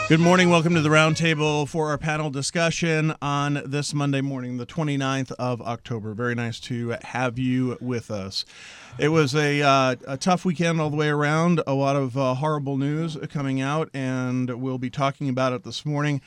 Good morning. Welcome to the Roundtable for our panel discussion on this Monday morning, the 29th of October. Very nice to have you with us. It was a tough weekend all the way around. A lot of horrible news coming out, and we'll be talking about it this morning.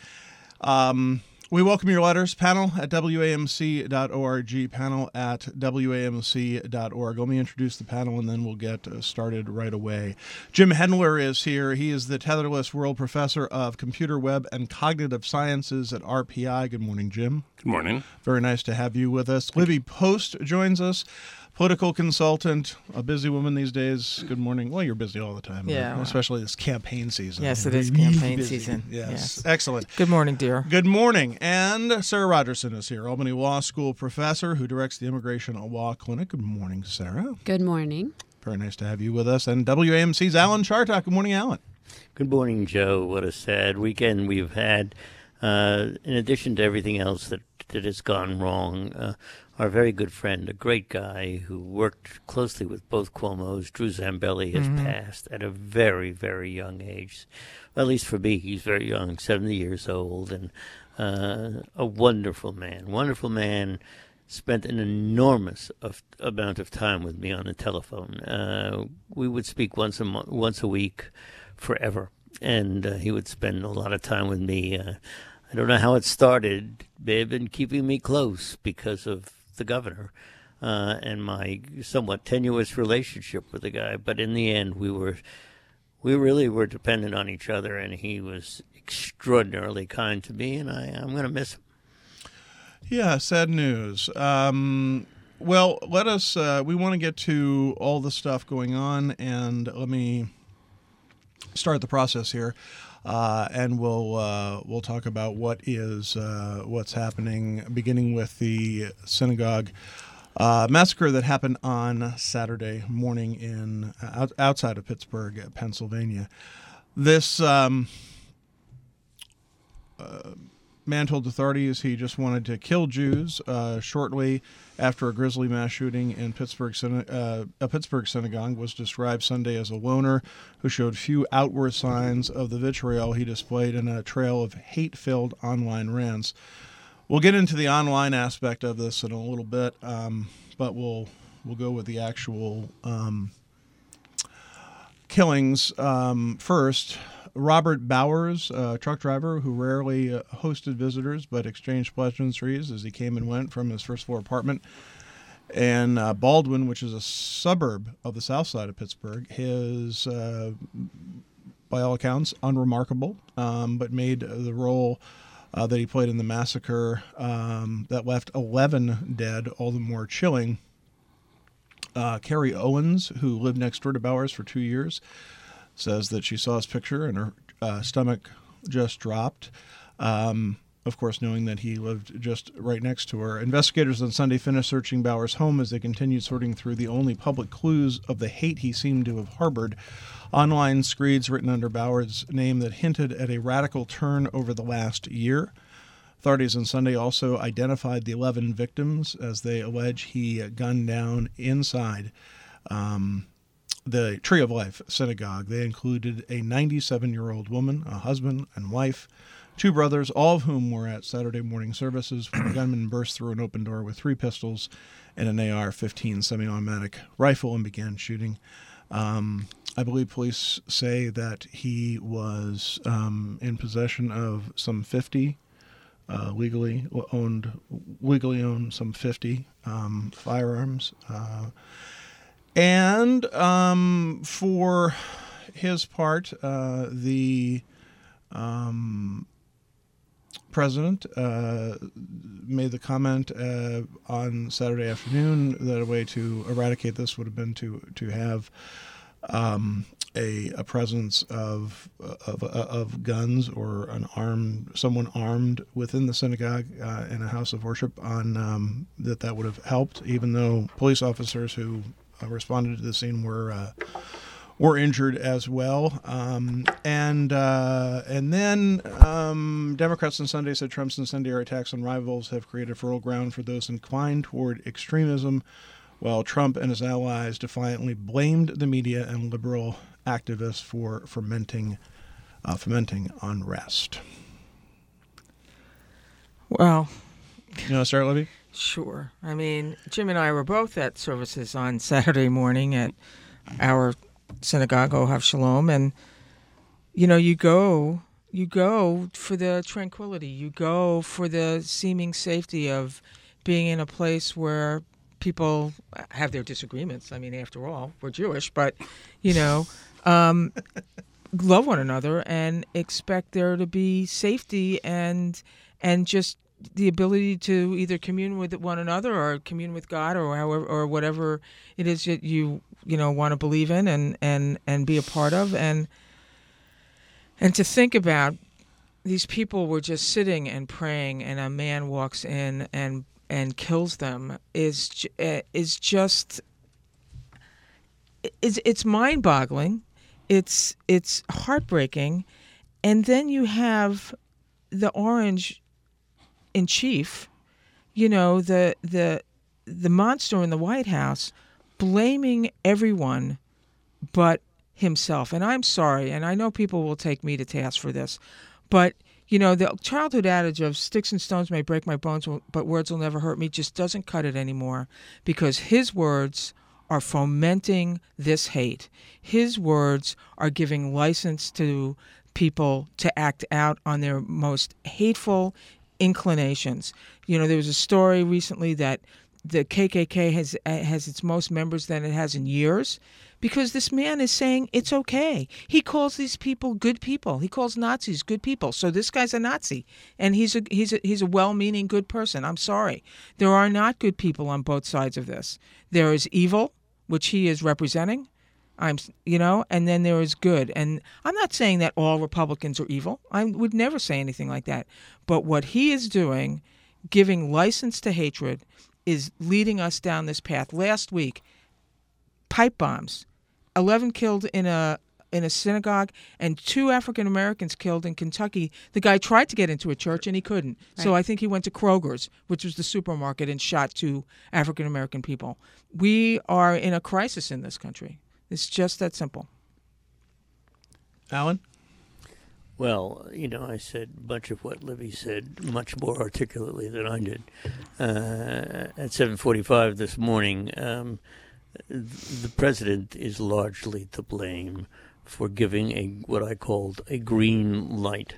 We welcome your letters, panel at WAMC.org, panel at WAMC.org. Let me introduce the panel, and then we'll get started right away. Jim Hendler is here. He is the Tetherless World Professor of Computer, Web, and Cognitive Sciences at RPI. Good morning, Jim. Good morning. Very nice to have you with us. Libby Post joins us. Political consultant, a busy woman these days. Good morning. Well, you're busy all the time, yeah, especially this campaign season. Yes, it is campaign busy. season. Yes. Excellent. Good morning, dear. Good morning. And Sarah Rogerson is here, Albany Law School professor who directs the Immigration Law Clinic. Good morning, Sarah. Good morning. Very nice to have you with us. And WAMC's Alan Chartock. Good morning, Alan. Good morning, Joe. What a sad weekend we've had. In addition to everything else that has gone wrong, our very good friend, a great guy who worked closely with both Cuomos, Drew Zambelli, has passed at a very, very young age. Well, at least for me, he's very young, 70 years old, and a wonderful man, spent an enormous amount of time with me on the telephone. We would speak once a week forever, and he would spend a lot of time with me. I don't know how it started. They've been keeping me close because of the governor and my somewhat tenuous relationship with the guy. But in the end, we really were dependent on each other, and he was extraordinarily kind to me, and I'm going to miss him. Yeah, sad news. Well, let us, we want to get to all the stuff going on, and let me start the process here. And we'll talk about what's happening, beginning with the synagogue massacre that happened on Saturday morning outside of Pittsburgh, Pennsylvania. This man told authorities he just wanted to kill Jews shortly after a grisly mass shooting in a Pittsburgh synagogue was described Sunday as a loner who showed few outward signs of the vitriol he displayed in a trail of hate-filled online rants. We'll get into the online aspect of this in a little bit, but we'll go with the actual killings first. Robert Bowers, a truck driver who rarely hosted visitors but exchanged pleasantries as he came and went from his first-floor apartment in Baldwin, which is a suburb of the south side of Pittsburgh. His, by all accounts, unremarkable, but made the role that he played in the massacre that left 11 dead all the more chilling. Carrie Owens, who lived next door to Bowers for 2 years, says that she saw his picture and her stomach just dropped, of course, knowing that he lived just right next to her. Investigators on Sunday finished searching Bowers' home as they continued sorting through the only public clues of the hate he seemed to have harbored. Online screeds written under Bowers' name that hinted at a radical turn over the last year. Authorities on Sunday also identified the 11 victims as they allege he gunned down inside the Tree of Life synagogue. They included a 97-year-old woman, a husband and wife, 2 brothers, all of whom were at Saturday morning services when the gunman burst through an open door with 3 pistols and an AR-15 semi-automatic rifle and began shooting. I believe police say that he was in possession of some 50 legally owned some 50 firearms. And for his part, the president made the comment on Saturday afternoon that a way to eradicate this would have been to have a presence of guns or someone armed within the synagogue in a house of worship. On that would have helped, even though police officers who responded to the scene were injured as well. And then Democrats on Sunday said Trump's incendiary attacks on rivals have created fertile ground for those inclined toward extremism, while Trump and his allies defiantly blamed the media and liberal activists for fomenting fomenting unrest. Well, You want to start, Libby? sure. I mean, Jim and I were both at services on Saturday morning at our synagogue, Ohav Shalom, and you go for the tranquility. You go for the seeming safety of being in a place where people have their disagreements. I mean, after all, we're Jewish, but love one another and expect there to be safety and just the ability to either commune with one another or commune with God or however or whatever it is that you want to believe in and be a part of and to think about these people were just sitting and praying and a man walks in and kills them is just it's mind-boggling. It's heartbreaking. And then you have the Orange in chief, the monster in the White House, blaming everyone but himself. And I'm sorry, and I know people will take me to task for this, but the childhood adage of sticks and stones may break my bones, but words will never hurt me just doesn't cut it anymore, because his words are fomenting this hate. His words are giving license to people to act out on their most hateful inclinations. There was a story recently that the KKK has its most members than it has in years, because this man is saying it's okay. He calls these people good people. He calls Nazis good people. So this guy's a Nazi, and he's a well-meaning good person. I'm sorry, there are not good people on both sides of this. There is evil, which he is representing. And then there is good. And I'm not saying that all Republicans are evil. I would never say anything like that. But what he is doing, giving license to hatred, is leading us down this path. Last week, pipe bombs, 11 killed in a synagogue, and 2 African Americans killed in Kentucky. The guy tried to get into a church and he couldn't. Right. So I think he went to Kroger's, which was the supermarket, and shot 2 African American people. We are in a crisis in this country. It's just that simple. Alan? Well, I said much of what Libby said much more articulately than I did. At 7:45 this morning, the president is largely to blame for giving what I called a green light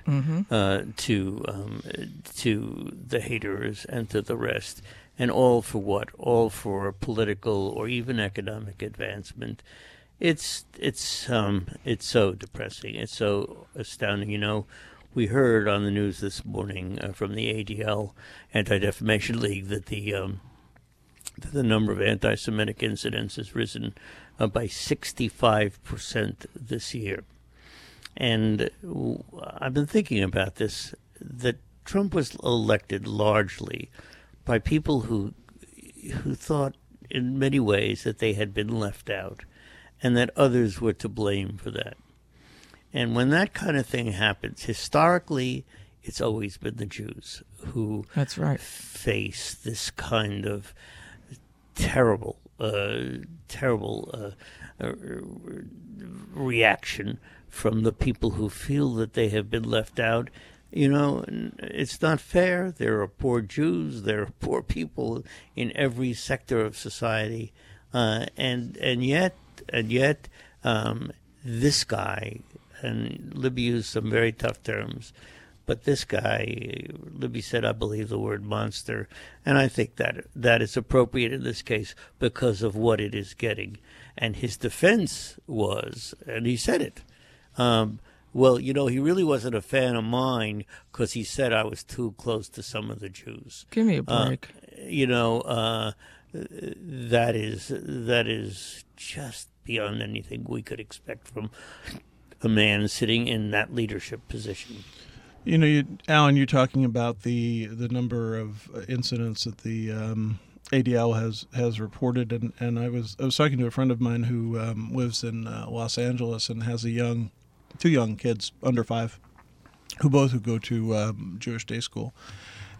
to the haters and to the rest. And all for what? All for political or even economic advancement. It's so depressing. It's so astounding. We heard on the news this morning from the ADL, Anti-Defamation League, that the number of anti-Semitic incidents has risen by 65% this year. And I've been thinking about this, that Trump was elected largely by people who thought in many ways that they had been left out, and that others were to blame for that. And when that kind of thing happens, historically, it's always been the Jews who That's right. face this kind of terrible reaction from the people who feel that they have been left out. It's not fair. There are poor Jews. There are poor people in every sector of society, and yet, this guy, and Libby used some very tough terms, but this guy, Libby said, I believe the word monster, and I think that is appropriate in this case because of what it is getting. And his defense was, and he said it, well, he really wasn't a fan of mine because he said I was too close to some of the Jews. Give me a break. That is just beyond anything we could expect from a man sitting in that leadership position. Alan, you're talking about the number of incidents that the ADL has reported, and I was talking to a friend of mine who lives in Los Angeles and has 2 young kids under 5, who go to Jewish day school,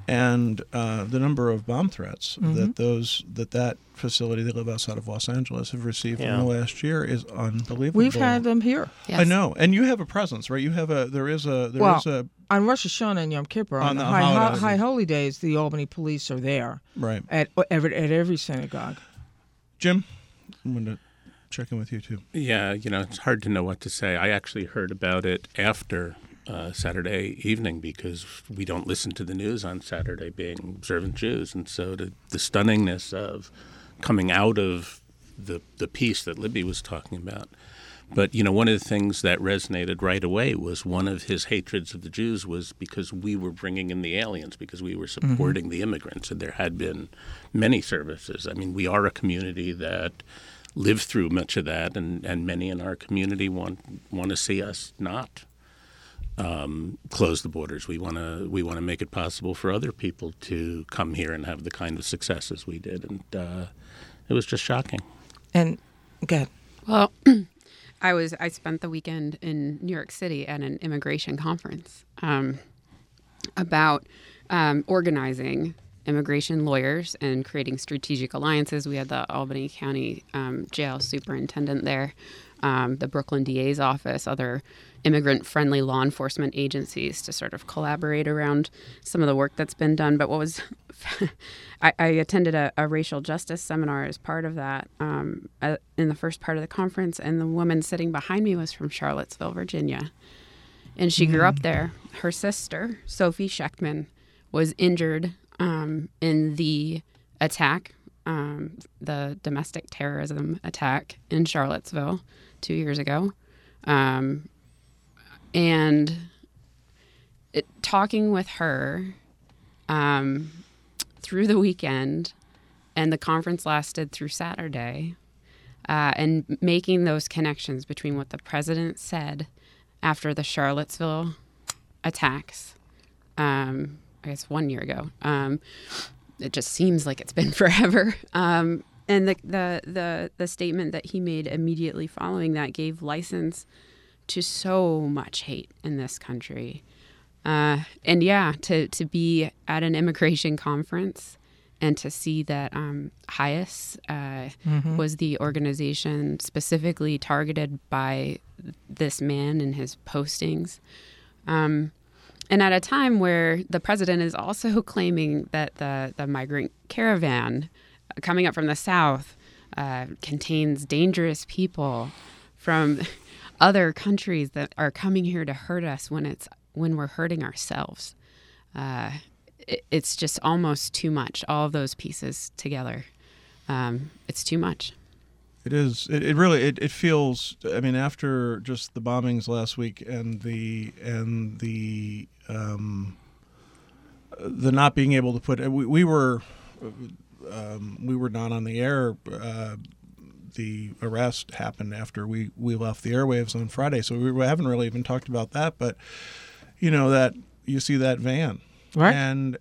And the number of bomb threats that facility that live outside of Los Angeles have received in the last year is unbelievable. We've had them here. Yes. I know, and you have a presence, right? You have there is a on Rosh Hashanah and Yom Kippur on the high holy days. The Albany police are there, right, at every synagogue. Jim, I'm going to check in with you too. Yeah, it's hard to know what to say. I actually heard about it after Saturday evening because we don't listen to the news on Saturday, being observant Jews, and so the stunningness of coming out of the piece that Libby was talking about. But one of the things that resonated right away was one of his hatreds of the Jews was because we were bringing in the aliens, because we were supporting the immigrants, and there had been many services. I mean, we are a community that lived through much of that, and many in our community want to see us not close the borders. We want to make it possible for other people to come here and have the kind of successes we did, and it was just shocking. And go ahead. Well, I spent the weekend in New York City at an immigration conference about organizing immigration lawyers and creating strategic alliances. We had the Albany County jail superintendent there, the Brooklyn DA's office, other immigrant-friendly law enforcement agencies to sort of collaborate around some of the work that's been done. But what was I attended a racial justice seminar as part of that in the first part of the conference, and the woman sitting behind me was from Charlottesville, Virginia, and she grew up there. Her sister, Sophie Schechtman, was injured in the attack, the domestic terrorism attack in Charlottesville 2 years ago. And talking with her through the weekend, and the conference lasted through Saturday, and making those connections between what the president said after the Charlottesville attacks, I guess 1 year ago. It just seems like it's been forever. And the statement that he made immediately following that gave license to so much hate in this country. And yeah, to be at an immigration conference and to see that HIAS was the organization specifically targeted by this man and his postings. And at a time where the president is also claiming that the migrant caravan coming up from the south contains dangerous people from other countries that are coming here to hurt us when we're hurting ourselves. It's just almost too much. All of those pieces together, it's too much. It is. It really feels. I mean, after just the bombings last week and the not being able to put. We were not on the air. The arrest happened after we left the airwaves on Friday, so we haven't really even talked about that. But that you see that van, right? And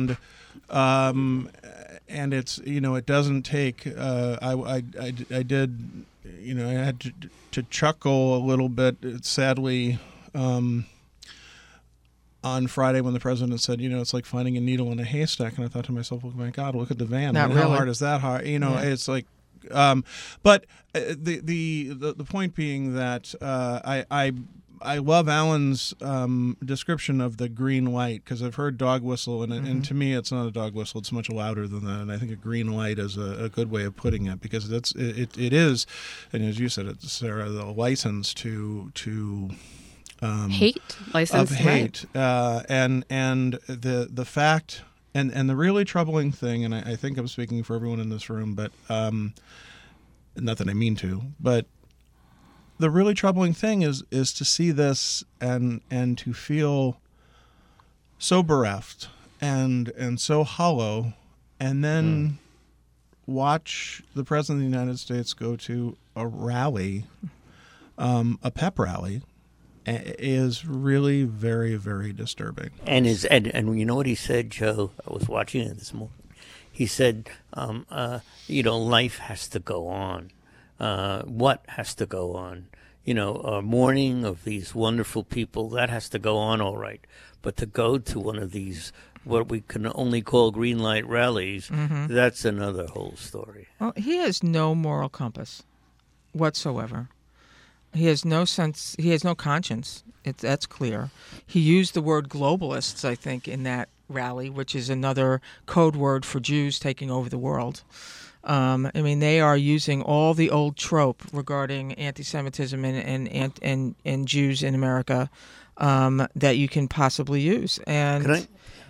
it's it doesn't take. I did. I had to chuckle a little bit. Sadly, on Friday when the president said, it's like finding a needle in a haystack, and I thought to myself, oh my God, look at the van. Not really. How hard is that hard? Yeah. It's like. But the point being that I love Alan's description of the green light, because I've heard dog whistle, and to me it's not a dog whistle; it's much louder than that. And I think a green light is a good way of putting it, because it is, and as you said, it's Sarah, the license to hate license of hate, right. And the fact. And the really troubling thing, and I think I'm speaking for everyone in this room, but not that I mean to, but the really troubling thing is to see this and to feel so bereft and so hollow, and then watch the President of the United States go to a rally, a pep rally, is really very, very disturbing. And you know what he said, Joe? I was watching it this morning. He said, life has to go on. What has to go on? our mourning of these wonderful people, that has to go on all right. But to go to one of these, what we can only call green light rallies, that's another whole story. Well, he has no moral compass whatsoever. He has no sense. He has no conscience. That's clear. He used the word globalists, I think, in that rally, which is another code word for Jews taking over the world. They are using all the old trope regarding anti-Semitism and Jews in America that you can possibly use. And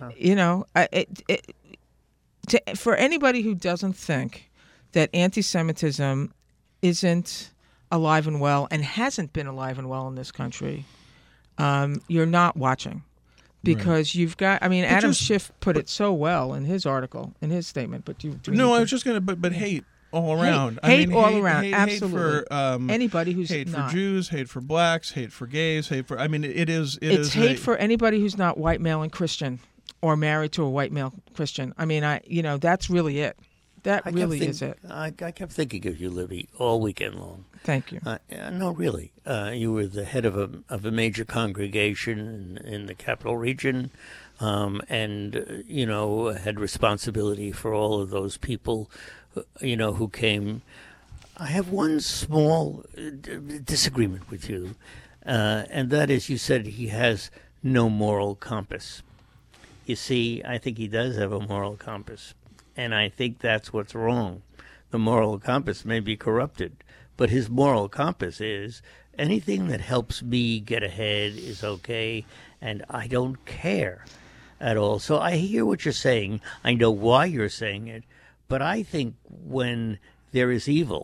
for anybody who doesn't think that anti-Semitism isn't alive and well and hasn't been alive and well in this country, you're not watching. Because you've got, Adam Schiff put it so well in his article, in his statement. But I was just going to, but hate all around. Hate all around, absolutely. Hate for anybody who's hate not. for Jews, hate for blacks, hate for gays, hate for. It's hate for anybody who's not white male and Christian, or married to a white male Christian. That's really it. That really is it. I kept thinking of you, Libby, all weekend long. Thank you. No, really. You were the head of a major congregation in the capital region, and had responsibility for all of those people, who came. I have one small disagreement with you, and that is you said he has no moral compass. You see, I think he does have a moral compass. And I think that's what's wrong. The moral compass may be corrupted, but his moral compass is anything that helps me get ahead is okay, and I don't care at all. So I hear what you're saying. I know why you're saying it, but I think when there is evil,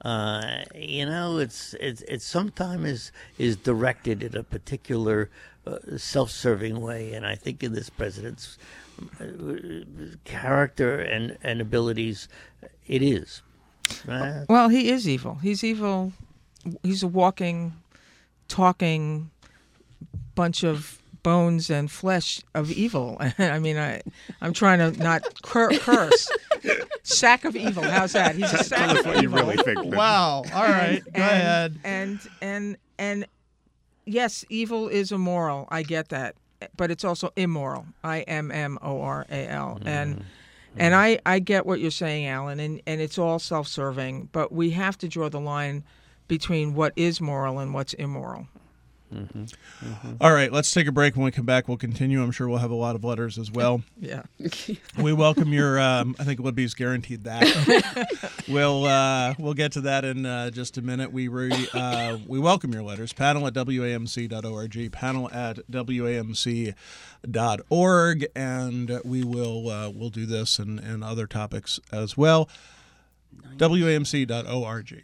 it's sometimes is directed in a particular self-serving way, and I think in this president's character and abilities, it is. Well, he is evil. He's evil. He's a walking, talking bunch of bones and flesh of evil. I'm trying to not curse. Sack of evil. How's that? He's a sack of evil. You really think? Wow. All right. Go ahead. And yes, evil is immoral. I get that. But it's also immoral. IMMORAL. And I get what you're saying, Alan, and it's all self-serving, but we have to draw the line between what is moral and what's immoral. All right, let's take a break. When we come back, we'll continue. I'm sure we'll have a lot of letters as well. Yeah. We welcome your, I think Libby's guaranteed that. We'll get to that in just a minute. We welcome your letters. Panel at WAMC.org, panel at WAMC.org, and we'll do this and other topics as well. WAMC.org.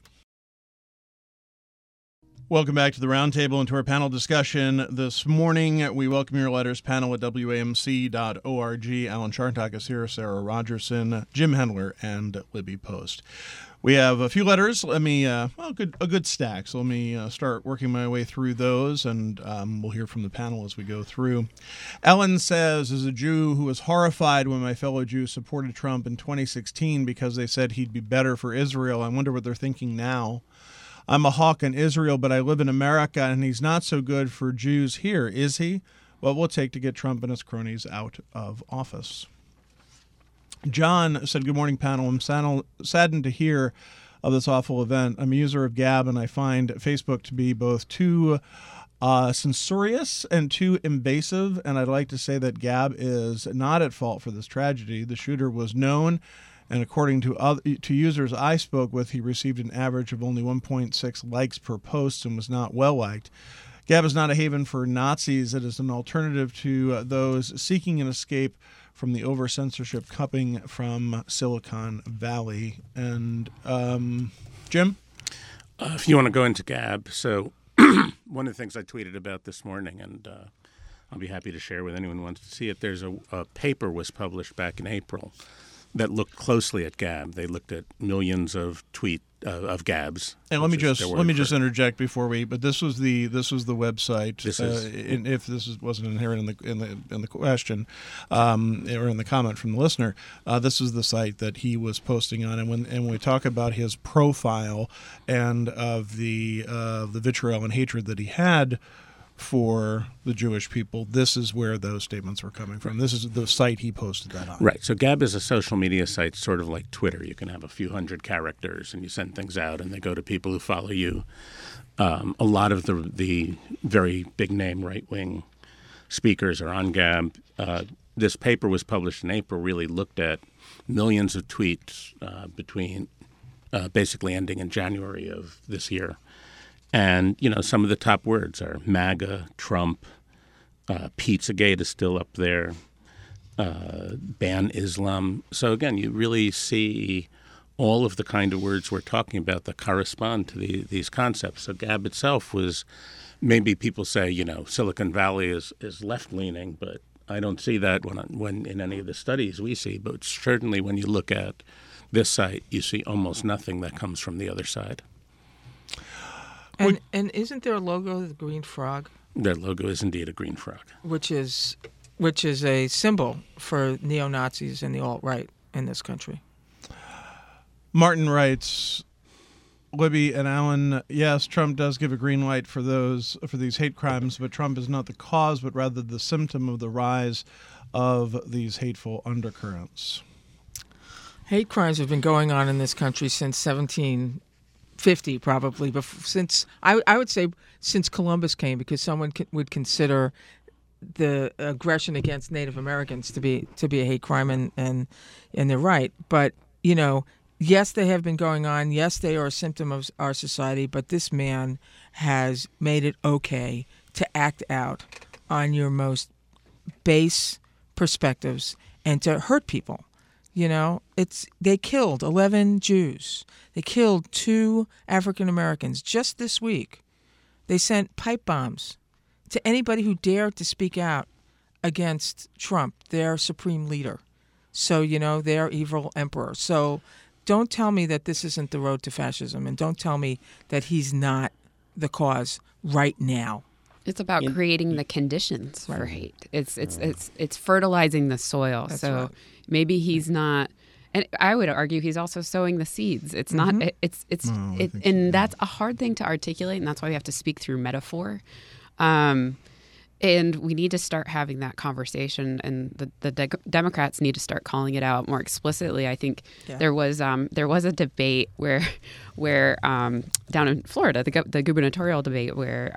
Welcome back to the Roundtable and to our panel discussion this morning. We welcome your letters, panel at WAMC.org. Alan Charntak is here, Sarah Rogerson, Jim Hendler, and Libby Post. We have a few letters. Let me, a good stack. So let me start working my way through those, and we'll hear from the panel as we go through. Ellen says, as a Jew who was horrified when my fellow Jews supported Trump in 2016 because they said he'd be better for Israel, I wonder what they're thinking now. I'm a hawk on Israel, but I live in America, and he's not so good for Jews here, is he? What will it take to get Trump and his cronies out of office? John said, good morning, panel. I'm saddened to hear of this awful event. I'm a user of Gab, and I find Facebook to be both too censorious and too invasive, and I'd like to say that Gab is not at fault for this tragedy. The shooter was known, and according to users I spoke with, he received an average of only 1.6 likes per post and was not well liked. Gab is not a haven for Nazis. It is an alternative to those seeking an escape from the over-censorship coming from Silicon Valley. And Jim? If you want to go into Gab, so one of the things I tweeted about this morning, and I'll be happy to share with anyone who wants to see it, there's a paper was published back in April that looked closely at Gab. They looked at millions of tweet of Gab's. And let me which is just their word for it. interject before we. But this was the website. This is- and if wasn't inherent in the question or in the comment from the listener, this is the site that he was posting on. And when we talk about his profile and of the vitriol and hatred that he had for the Jewish people, this is where those statements were coming from. This is the site he posted that on. Right. So Gab is a social media site, sort of like Twitter. You can have a few hundred characters, and you send things out, and they go to people who follow you. A lot of the very big name right wing speakers are on Gab. This paper was published in April. Really looked at millions of tweets between basically ending in January of this year. And, some of the top words are MAGA, Trump, Pizzagate is still up there, ban Islam. So, again, you really see all of the kind of words we're talking about that correspond to these concepts. So Gab itself was, maybe people say, Silicon Valley is left-leaning, but I don't see that when in any of the studies we see. But certainly when you look at this site, you see almost nothing that comes from the other side. And isn't their logo the green frog? Their logo is indeed a green frog. Which is a symbol for neo-Nazis and the alt-right in this country. Martin writes, Libby and Alan, yes, Trump does give a green light for these hate crimes, but Trump is not the cause, but rather the symptom of the rise of these hateful undercurrents. Hate crimes have been going on in this country since 1750, probably, but since I would say since Columbus came, because someone would consider the aggression against Native Americans to be a hate crime, and they're right. But yes, they have been going on. Yes, they are a symptom of our society. But this man has made it okay to act out on your most base perspectives and to hurt people. They killed 11 Jews. They killed 2 African Americans just this week. They sent pipe bombs to anybody who dared to speak out against Trump, their supreme leader. So, their evil emperor. So don't tell me that this isn't the road to fascism, and don't tell me that he's not the cause right now. It's about creating the conditions for hate. It's fertilizing the soil. That's so right. Maybe he's not, and I would argue he's also sowing the seeds. It's not. And that's a hard thing to articulate, and that's why we have to speak through metaphor. And we need to start having that conversation, and the Democrats need to start calling it out more explicitly. I think there was a debate where down in Florida, the gubernatorial debate where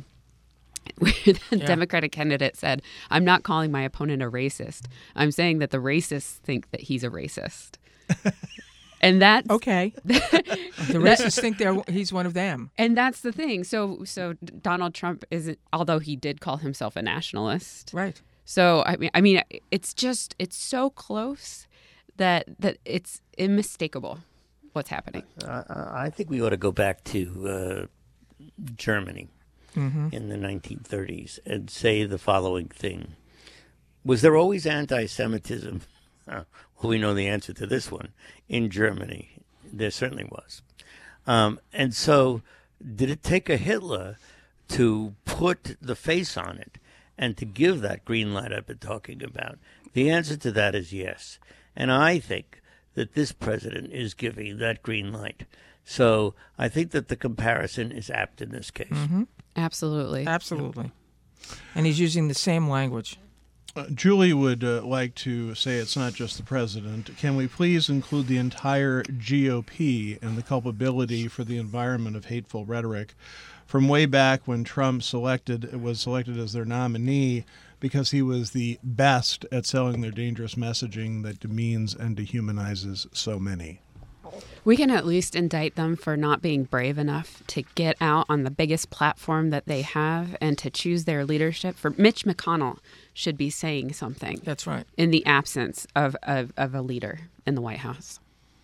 the Democratic candidate said, "I'm not calling my opponent a racist. I'm saying that the racists think that he's a racist." And that's okay. The racists think he's one of them, and that's the thing. So Donald Trump isn't, although he did call himself a nationalist, right? So I mean, it's so close that it's unmistakable what's happening. I think we ought to go back to Germany in the 1930s and say the following thing: was there always anti-Semitism? Well, we know the answer to this one. In Germany, there certainly was. And so did it take a Hitler to put the face on it and to give that green light I've been talking about? The answer to that is yes. And I think that this president is giving that green light. So I think that the comparison is apt in this case. Mm-hmm. Absolutely. Absolutely. And he's using the same language. Julie would like to say it's not just the president. Can we please include the entire GOP in the culpability for the environment of hateful rhetoric from way back when Trump was selected as their nominee because he was the best at selling their dangerous messaging that demeans and dehumanizes so many? We can at least indict them for not being brave enough to get out on the biggest platform that they have and to choose their leadership. For Mitch McConnell should be saying something. That's right. In the absence of a leader in the White House.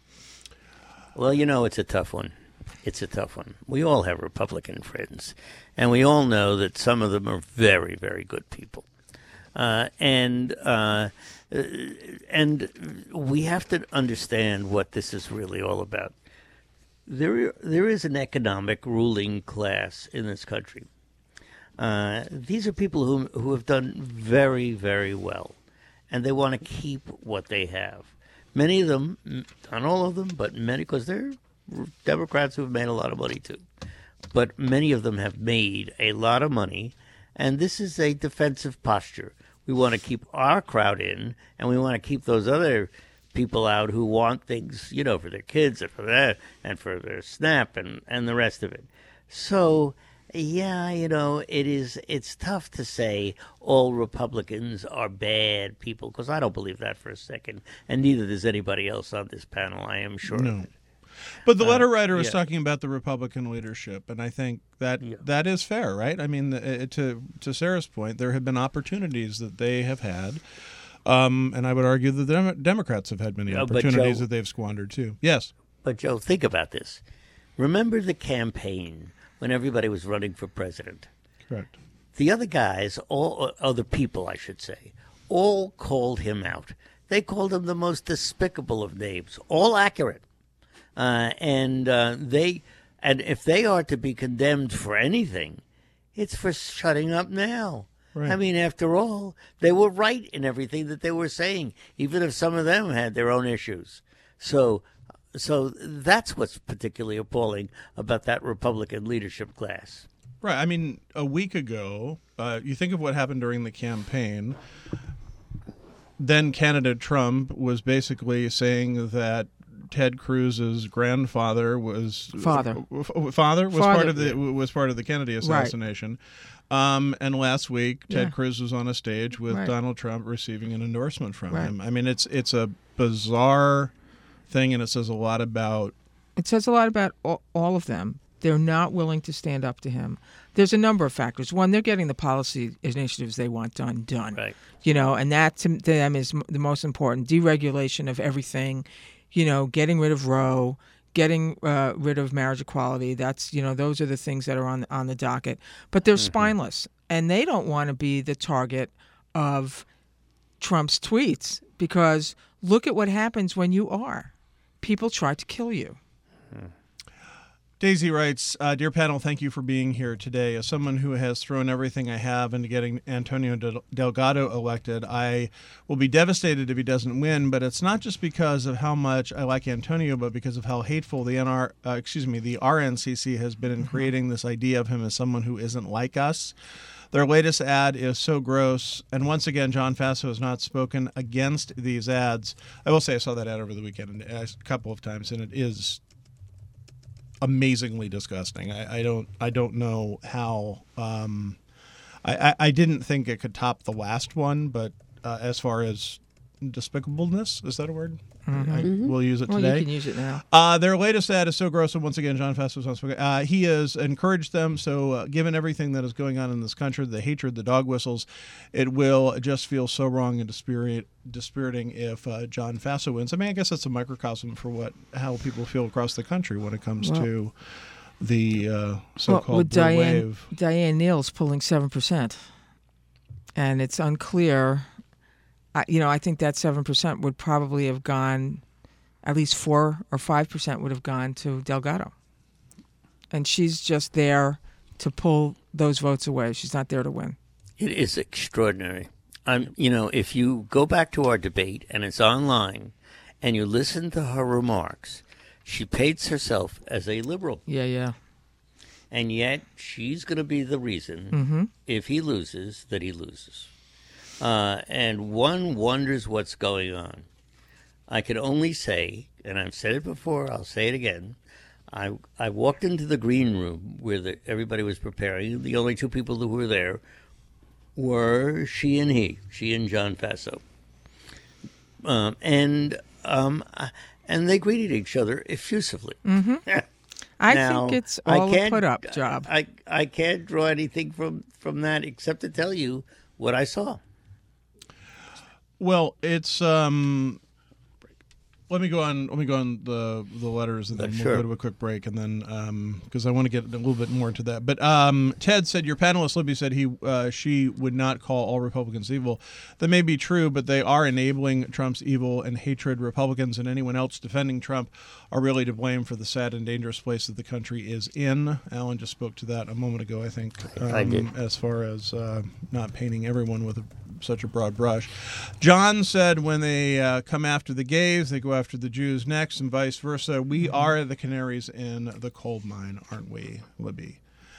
Well, it's a tough one. It's a tough one. We all have Republican friends, and we all know that some of them are very, very good people. And we have to understand what this is really all about. there is an economic ruling class in this country. These are people who have done very, very well, and they want to keep what they have. Many of them, not all of them, but many, because they're Democrats who have made a lot of money too. But many of them have made a lot of money, and this is a defensive posture. We want to keep our crowd in, and we want to keep those other people out who want things, for their kids and for that and for their SNAP and the rest of it. So, yeah, it's tough to say all Republicans are bad people, because I don't believe that for a second, and neither does anybody else on this panel, I am sure. No. But the letter writer was talking about the Republican leadership, and I think that is fair, right? I mean, to Sarah's point, there have been opportunities that they have had, and I would argue that the Democrats have had many opportunities that they've squandered too. Yes. But, Joe, think about this. Remember the campaign when everybody was running for president? Correct. The other guys, all other people, I should say, all called him out. They called him the most despicable of names, all accurate. And if they are to be condemned for anything, it's for shutting up now. Right. I mean, after all, they were right in everything that they were saying, even if some of them had their own issues. So that's what's particularly appalling about that Republican leadership class. Right. I mean, a week ago, you think of what happened during the campaign. Then candidate Trump was basically saying that Ted Cruz's grandfather was part of the Kennedy assassination. Right. And last week, Ted Cruz was on a stage with Donald Trump receiving an endorsement from him. I mean, it's a bizarre thing, and it says a lot about. It says a lot about all of them. They're not willing to stand up to him. There's a number of factors. One, they're getting the policy initiatives they want done. Right. And that to them is the most important. Deregulation of everything. Getting rid of Roe, getting rid of marriage equality. That's, those are the things that are on the docket. But they're spineless, and they don't want to be the target of Trump's tweets, because look at what happens when you are. People try to kill you. Daisy writes, Dear panel, thank you for being here today. As someone who has thrown everything I have into getting Antonio Delgado elected, I will be devastated if he doesn't win, but it's not just because of how much I like Antonio, but because of how hateful the RNCC has been in creating this idea of him as someone who isn't like us. Their latest ad is so gross, and once again, John Faso has not spoken against these ads. I will say I saw that ad over the weekend a couple of times, and it is amazingly disgusting. I don't know how. I didn't think it could top the last one, but as far as despicableness, is that a word? We'll use it today. Well, you can use it now. Their latest ad is so gross, and once again, John Faso was unspoken. He has encouraged them, so given everything that is going on in this country, the hatred, the dog whistles, it will just feel so wrong and dispiriting if John Faso wins. I mean, I guess that's a microcosm for how people feel across the country when it comes to the so-called blue wave. Dianne Neal's pulling 7%, and it's unclear. I think that 7% would probably have gone, at least 4 or 5% would have gone to Delgado. And she's just there to pull those votes away. She's not there to win. It is extraordinary. If you go back to our debate, and it's online, and you listen to her remarks, she paints herself as a liberal. Yeah. And yet she's going to be the reason, if he loses, that he loses. And one wonders what's going on. I can only say, and I've said it before, I'll say it again, I walked into the green room where everybody was preparing. The only two people who were there were she and John Faso. And they greeted each other effusively. I think it's all a put-up job. I can't draw anything from that except to tell you what I saw. Well, it's Let me go on the letters, and then Sure. we'll go to a quick break, and then because I want to get a little bit more into that. But Ted said your panelist Libby said she would not call all Republicans evil. That may be true, but they are enabling Trump's evil and hatred. Republicans and anyone else defending Trump are really to blame for the sad and dangerous place that the country is in. Alan just spoke to that a moment ago, I think. I did. As far as not painting everyone with such a broad brush. John said when they come after the gays, they go after the Jews next, and vice versa. We are the canaries in the coal mine, aren't we, Libby?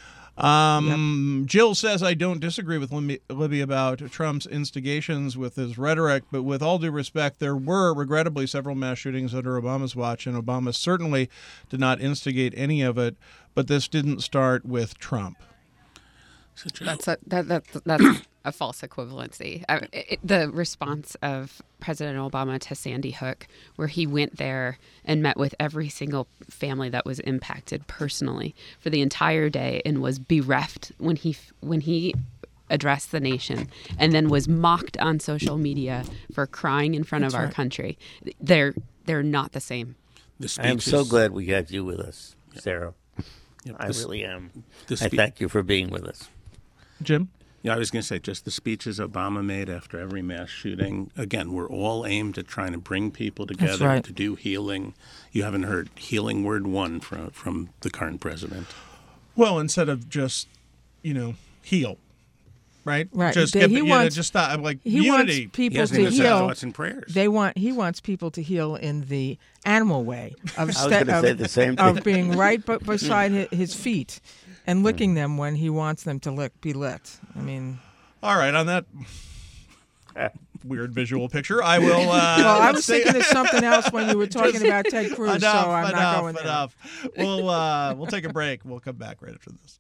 Jill says, I don't disagree with Libby about Trump's instigations with his rhetoric, but with all due respect, there were regrettably several mass shootings under Obama's watch, and Obama certainly did not instigate any of it, but this didn't start with Trump. That's a false equivalency. The response of President Obama to Sandy Hook, where he went there and met with every single family that was impacted personally for the entire day and was bereft when he addressed the nation, and then was mocked on social media for crying in front of our country. They're not the same. I am so glad we have you with us, Sarah. I really am. I thank you for being with us. Jim? Yeah, I was going to say just the speeches Obama made after every mass shooting, again, were all aimed at trying to bring people together to do healing. You haven't heard healing word one from the current president. Well, instead of just, heal, right? Right. Just he wants unity. Wants people to heal. Thoughts and prayers. He wants people to heal in the animal way of I was going to say the same thing. Of being right beside his feet and licking them when he wants them to be licked. I mean, all right. On that weird visual picture, I will. Well, I was thinking of something else when you were talking about Ted Cruz, so I'm not going there. Enough. We'll take a break. We'll come back right after this.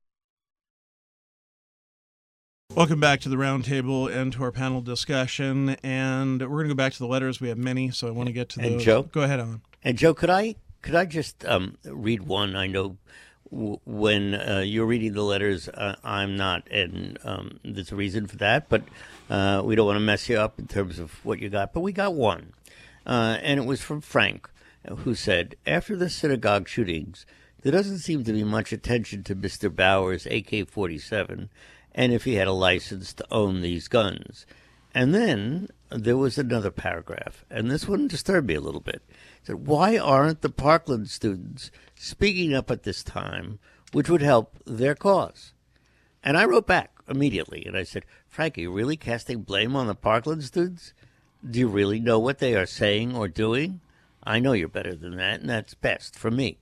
Welcome back to the roundtable and to our panel discussion, and we're going to go back to the letters. We have many, so I want to get to those. And Joe, go ahead, Alan. And Joe, could I just read one? I know when you're reading the letters, I'm not, and there's a reason for that. But we don't want to mess you up in terms of what you got. But we got one, and it was from Frank, who said, after the synagogue shootings, there doesn't seem to be much attention to Mr. Bowers' AK-47. And if he had a license to own these guns. And then there was another paragraph, and this one disturbed me a little bit. It said, why aren't the Parkland students speaking up at this time, which would help their cause? And I wrote back immediately, and I said, Frank, are you really casting blame on the Parkland students? Do you really know what they are saying or doing? I know you're better than that, and that's best for me.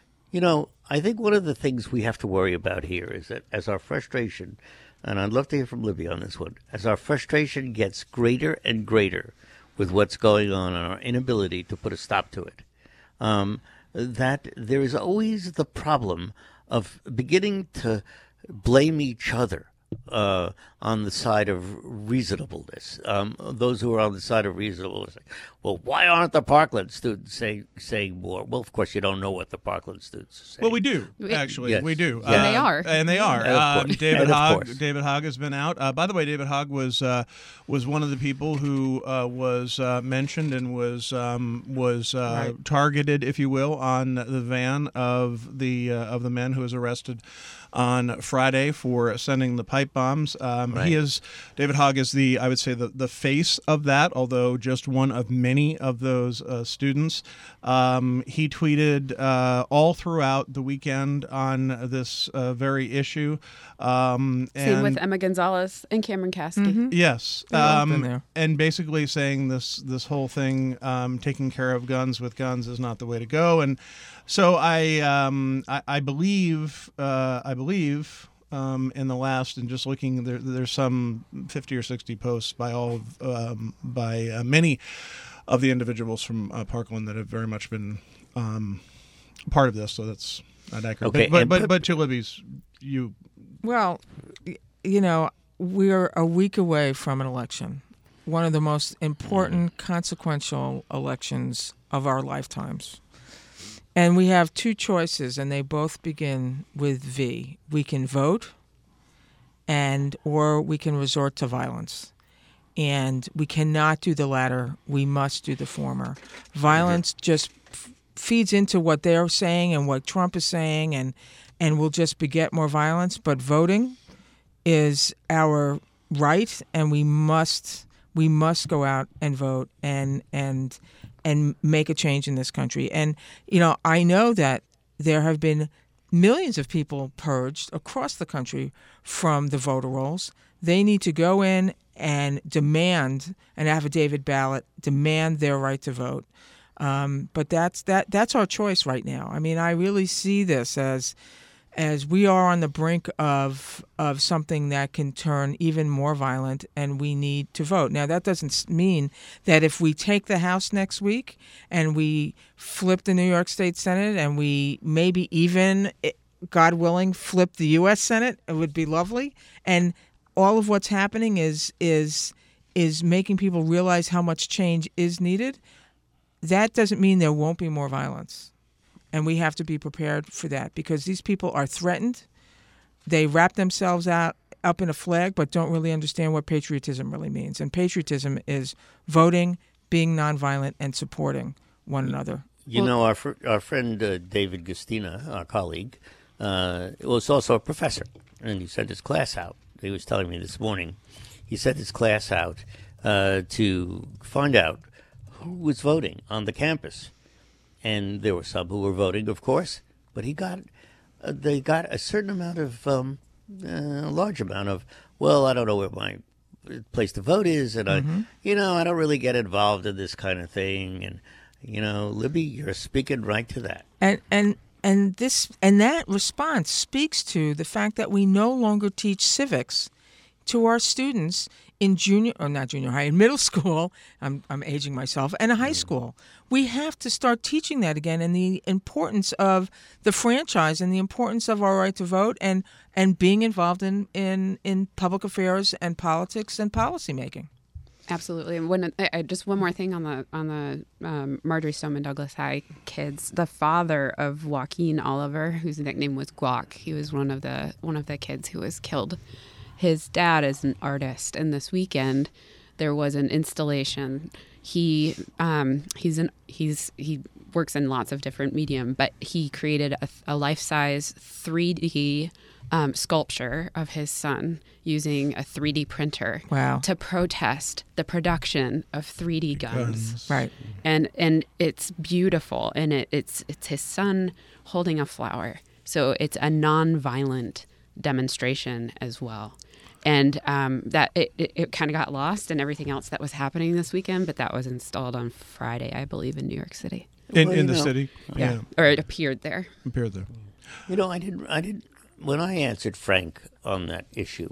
I think one of the things we have to worry about here is that as our frustration, and I'd love to hear from Libby on this one, as our frustration gets greater and greater with what's going on and our inability to put a stop to it, that there is always the problem of beginning to blame each other on the side of reasonableness. Those who are on the side of reasonableness, well, why aren't the Parkland students saying more? Well, of course, you don't know what the Parkland students are saying. Well, we do, actually. Yes. We do. And they are. And they are. David Hogg has been out. By the way, David Hogg was one of the people who was mentioned and was targeted, if you will, on the van of the man who was arrested on Friday for sending the pipe bombs. David Hogg is I would say the face of that, although just one of many of those students. He tweeted all throughout the weekend on this very issue. Same with Emma Gonzalez and Cameron Kasky. Mm-hmm. Yes. And basically saying this whole thing, taking care of guns with guns is not the way to go. And so I believe in the last, and just looking, there's some 50 or 60 posts by many of the individuals from Parkland that have very much been part of this. So that's not accurate. Okay, but to Libby's, well, we're a week away from an election, one of the most important, consequential elections of our lifetimes. And we have two choices, and they both begin with V. We can vote, or we can resort to violence. And we cannot do the latter. We must do the former. Violence just feeds into what they're saying and what Trump is saying, and will just beget more violence. But voting is our right, and we must go out and vote and make a change in this country. And I know that there have been millions of people purged across the country from the voter rolls. They need to go in and demand an affidavit ballot, demand their right to vote. But that's our choice right now. I mean, I really see this as we are on the brink of something that can turn even more violent, and we need to vote. Now, that doesn't mean that if we take the House next week and we flip the New York State Senate and we maybe even, God willing, flip the U.S. Senate, it would be lovely. And all of what's happening is making people realize how much change is needed. That doesn't mean there won't be more violence. And we have to be prepared for that because these people are threatened. They wrap themselves up in a flag but don't really understand what patriotism really means. And patriotism is voting, being nonviolent, and supporting one another. Our friend David Gustina, our colleague, was also a professor, and he sent his class out. He was telling me this morning. He sent his class out to find out who was voting on the campus. And there were some who were voting, of course, but they got a certain amount of, a large amount of, well, I don't know where my place to vote is, and I don't really get involved in this kind of thing. And, Libby, you're speaking right to that. And that response speaks to the fact that we no longer teach civics to our students in in middle school. I'm aging myself, and high school. We have to start teaching that again, and the importance of the franchise and the importance of our right to vote and being involved in public affairs and politics and policymaking. Absolutely. And just one more thing on the Marjorie Stoneman Douglas High kids. The father of Joaquin Oliver, whose nickname was Guac, he was one of the kids who was killed. His dad is an artist, and this weekend there was an installation. He works in lots of different medium, but he created a life-size 3D sculpture of his son using a 3D printer. Wow. To protest the production of 3D guns. Right. And it's beautiful, and it's his son holding a flower. So it's a non-violent demonstration as well. And that it kind of got lost in everything else that was happening this weekend, but that was installed on Friday, I believe, in New York City. In the city? Yeah. Or it appeared there. Appeared there. I didn't. When I answered Frank on that issue,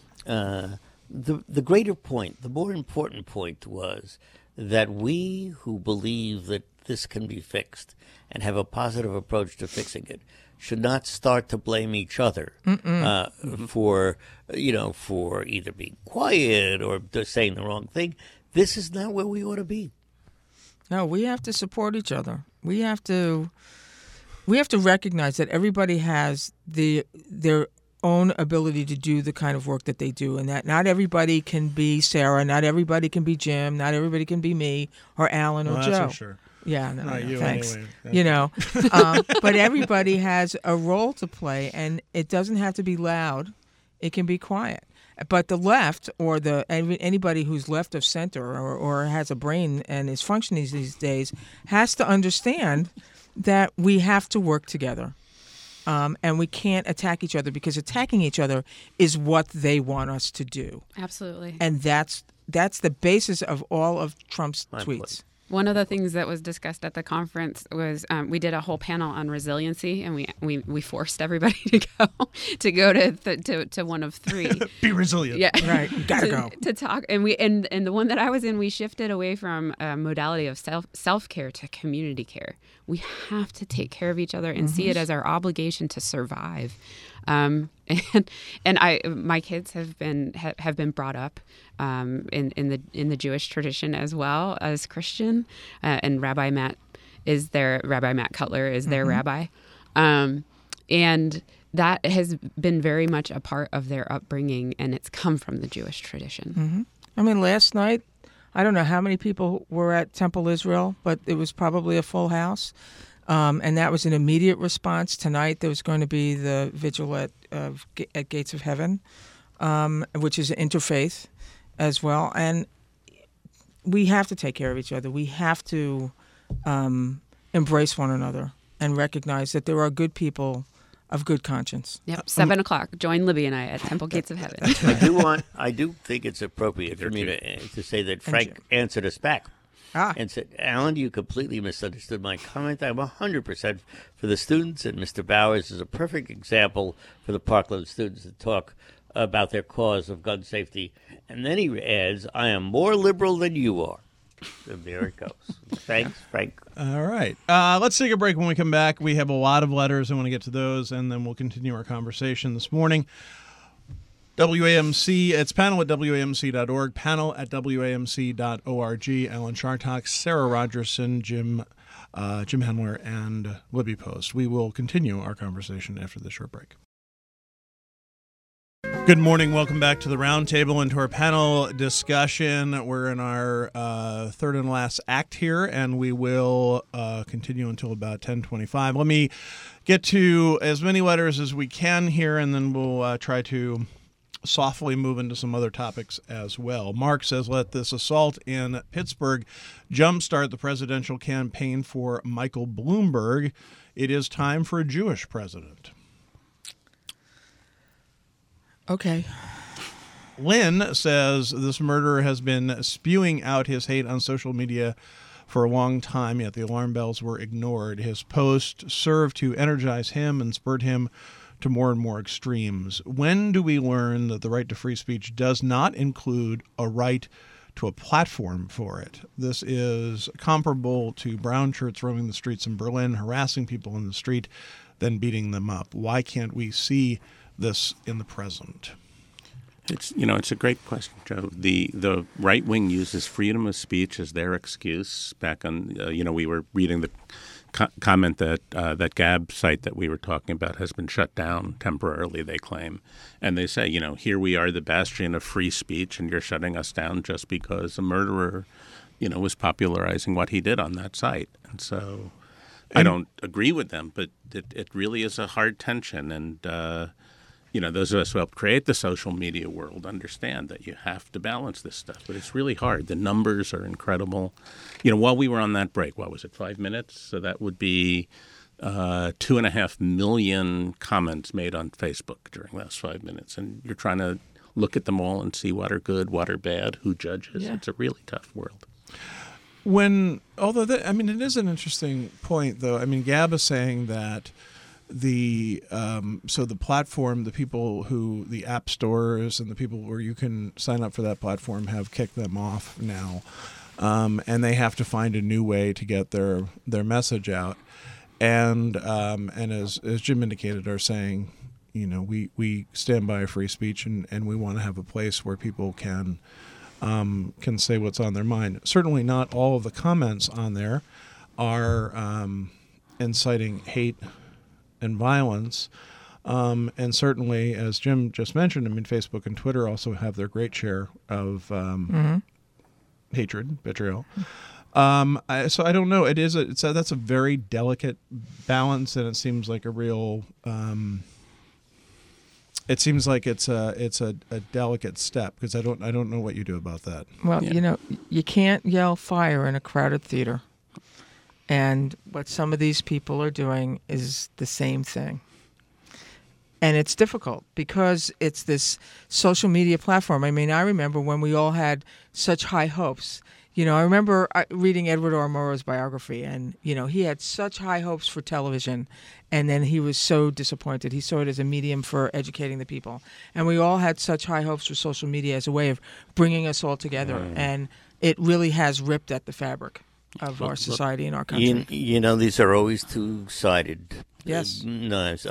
the greater point, the more important point was that we who believe that this can be fixed and have a positive approach to fixing it should not start to blame each other for either being quiet or just saying the wrong thing. This is not where we ought to be. No, we have to support each other. We have to recognize that everybody has their own ability to do the kind of work that they do, and that not everybody can be Sarah, not everybody can be Jim, not everybody can be me or Alan or Joe. That's for sure. Yeah, Not you thanks. anyway. But everybody has a role to play, and it doesn't have to be loud. It can be quiet. But the left, or anybody who's left of center or has a brain and is functioning these days, has to understand that we have to work together. And we can't attack each other, because attacking each other is what they want us to do. Absolutely. And that's the basis of all of Trump's tweets. One of the things that was discussed at the conference was we did a whole panel on resiliency, and we forced everybody to go to one of three. Be resilient. Yeah, right. You gotta go to talk. And the one that I was in, we shifted away from a modality of self-care to community care. We have to take care of each other and see it as our obligation to survive. And my kids have been brought up in the Jewish tradition as well as Christian, and Rabbi Matt Cutler is their rabbi, and that has been very much a part of their upbringing, and it's come from the Jewish tradition. I mean, last night, I don't know how many people were at Temple Israel, but it was probably a full house. And that was an immediate response. Tonight, there was going to be the vigil at Gates of Heaven, which is interfaith as well. And we have to take care of each other. We have to embrace one another and recognize that there are good people of good conscience. Yep, 7 o'clock. Join Libby and I at Temple Gates of Heaven. I do think it's appropriate for me to say that Frank answered us back. And said, Alan, you completely misunderstood my comment. I'm 100% for the students, and Mr. Bowers is a perfect example for the Parkland students to talk about their cause of gun safety. And then he adds, I am more liberal than you are. And there it goes. Thanks, Frank. All right. Let's take a break. When we come back, we have a lot of letters. I want to get to those, and then we'll continue our conversation this morning. WAMC, it's panel at WAMC.org, panel at WAMC.org. Alan Chartock, Sarah Rogerson, Jim Hendler, and Libby Post. We will continue our conversation after this short break. Good morning. Welcome back to the roundtable and to our panel discussion. We're in our third and last act here, and we will continue until about 10:25. Let me get to as many letters as we can here, and then we'll try to softly move into some other topics as well. Mark says, let this assault in Pittsburgh jumpstart the presidential campaign for Michael Bloomberg. It is time for a Jewish president. Okay. Lynn says this murderer has been spewing out his hate on social media for a long time, yet the alarm bells were ignored. His post served to energize him and spurred him to more and more extremes. When do we learn that the right to free speech does not include a right to a platform for it? This is comparable to brown shirts roaming the streets in Berlin, harassing people in the street, then beating them up. Why can't we see this in the present? It's a great question, Joe. The right wing uses freedom of speech as their excuse. Back on, we were reading the comment that that Gab site that we were talking about has been shut down temporarily, they claim. And they say, here we are, the bastion of free speech, and you're shutting us down just because a murderer, was popularizing what he did on that site. And so I don't agree with them, but it really is a hard tension. And, those of us who helped create the social media world understand that you have to balance this stuff. But it's really hard. The numbers are incredible. While we were on that break, what was it, 5 minutes? So that would be 2.5 million comments made on Facebook during those 5 minutes. And you're trying to look at them all and see what are good, what are bad, who judges. Yeah. It's a really tough world. It is an interesting point, though. Gab is saying that the platform, the people who, the app stores and the people where you can sign up for that platform have kicked them off now, and they have to find a new way to get their message out. And as Jim indicated, are saying, we stand by free speech and we want to have a place where people can say what's on their mind. Certainly not all of the comments on there are inciting hate and violence. And certainly, as Jim just mentioned, Facebook and Twitter also have their great share of hatred, vitriol. So I don't know. That's a very delicate balance, and it seems like a real. It seems like it's a delicate step, because I don't know what you do about that. Well, you can't yell fire in a crowded theater. And what some of these people are doing is the same thing. And it's difficult because it's this social media platform. I remember when we all had such high hopes. I remember reading Edward R. Murrow's biography, and, he had such high hopes for television, and then he was so disappointed. He saw it as a medium for educating the people. And we all had such high hopes for social media as a way of bringing us all together. And it really has ripped at the fabric of our society and our country. These are always two-sided. Yes. Knives.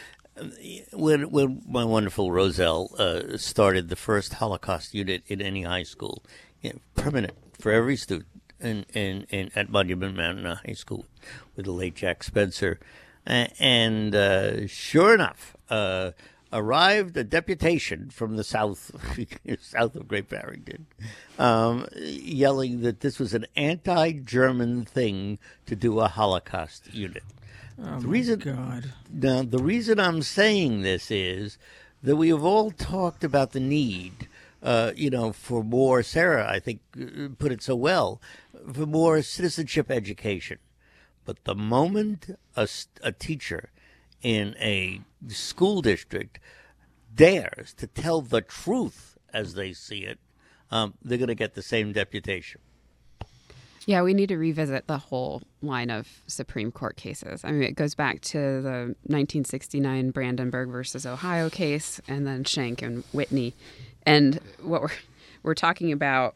When my wonderful Roselle started the first Holocaust unit in any high school, permanent for every student, at Monument Mountain High School with the late Jack Spencer, and sure enough, arrived a deputation from the south, south of Great Barrington, yelling that this was an anti-German thing to do a Holocaust unit. Oh, The reason- God. Now, the reason I'm saying this is that we have all talked about the need, for more, Sarah, I think, put it so well, for more citizenship education. But the moment a teacher in a school district dares to tell the truth as they see it, they're going to get the same deputation. Yeah, we need to revisit the whole line of Supreme Court cases. I mean, it goes back to the 1969 Brandenburg versus Ohio case, and then Schenck and Whitney. And what we're talking about,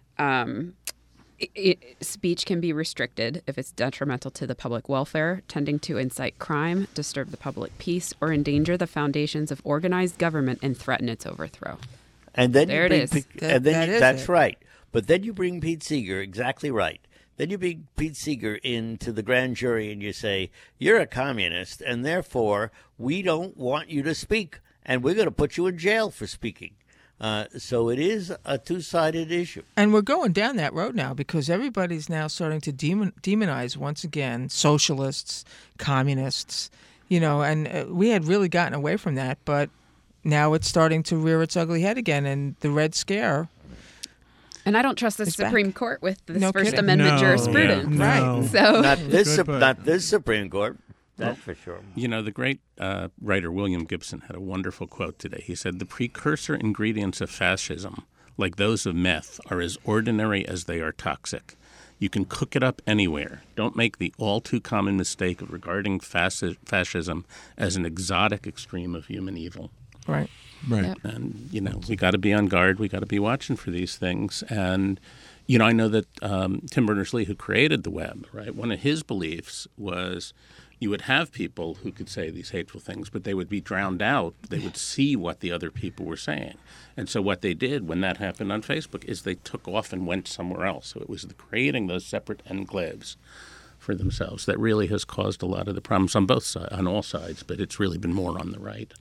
speech can be restricted if it's detrimental to the public welfare, tending to incite crime, disturb the public peace, or endanger the foundations of organized government and threaten its overthrow. And then There you it bring is. That's right. But then you bring Pete Seeger, exactly right. Then you bring Pete Seeger into the grand jury and you say, you're a communist, and therefore we don't want you to speak, and we're going to put you in jail for speaking. So it is a two-sided issue. And we're going down that road now because everybody's now starting to demonize once again socialists, communists, and we had really gotten away from that, but now it's starting to rear its ugly head again, and the Red Scare. And I don't trust the It's Supreme back. Court with this No First kidding. Amendment No, jurisprudence. yeah, no. Right. So Not this, Good point. not this Supreme Court. That's for sure. The great writer William Gibson had a wonderful quote today. He said, "The precursor ingredients of fascism, like those of meth, are as ordinary as they are toxic. You can cook it up anywhere. Don't make the all-too-common mistake of regarding fascism as an exotic extreme of human evil." Right. Right. Yep. And, we got to be on guard. We got to be watching for these things. And, I know that Tim Berners-Lee, who created the web, right, one of his beliefs was you would have people who could say these hateful things, but they would be drowned out. They would see what the other people were saying. And so what they did when that happened on Facebook is they took off and went somewhere else. So it was creating those separate enclaves for themselves that really has caused a lot of the problems on both sides, on all sides, but it's really been more on the right.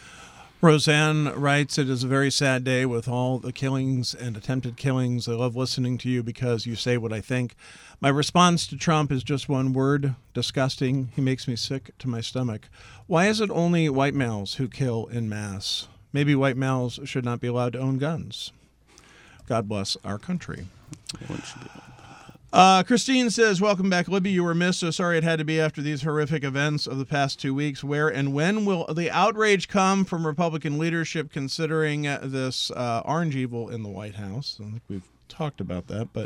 Roseanne writes, "It is a very sad day with all the killings and attempted killings. I love listening to you because you say what I think. My response to Trump is just one word: disgusting. He makes me sick to my stomach. Why is it only white males who kill in mass? Maybe white males should not be allowed to own guns. God bless our country." Christine says, "Welcome back, Libby. You were missed, so sorry it had to be after these horrific events of the past 2 weeks. Where and when will the outrage come from Republican leadership considering this orange evil in the White House?" I think we've talked about that, but...